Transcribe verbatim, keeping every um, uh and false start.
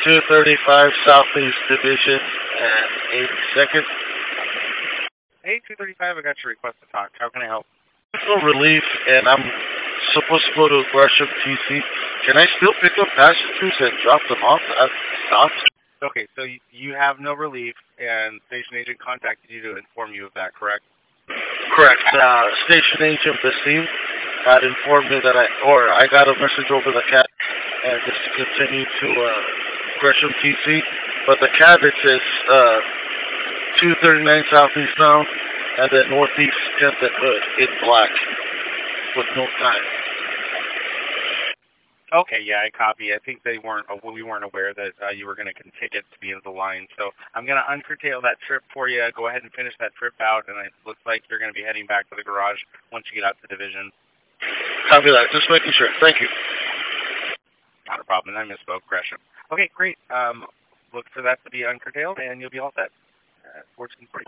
two thirty-five Southeast Division and eighty-second. Hey, two thirty-five, I got your request to talk. How can I help? No relief, and I'm supposed to go to Gresham T C. Can I still pick up passengers and drop them off at stops? Okay, so you, you have no relief, and station agent contacted you to inform you of that, correct? Correct. Uh, station agent Basim had informed me that I, or I got a message over the cat, and just to continue to uh, Gresham T C. But the cat, it says uh, two thirty-nine Southeast now, and then Northeast tenth and Hood in black with no time. Okay, yeah, I copy. I think they weren't, uh, we weren't aware that uh, you were going to continue to be in the line. So I'm going to uncurtail that trip for you. Go ahead and finish that trip out, and it looks like you're going to be heading back to the garage once you get out to the division. Copy that. Just making sure. Thank you. Not a problem. I misspoke, Gresham. Okay, great. Um, look for that to be uncurtailed, and you'll be all set. Uh, fourteen forty.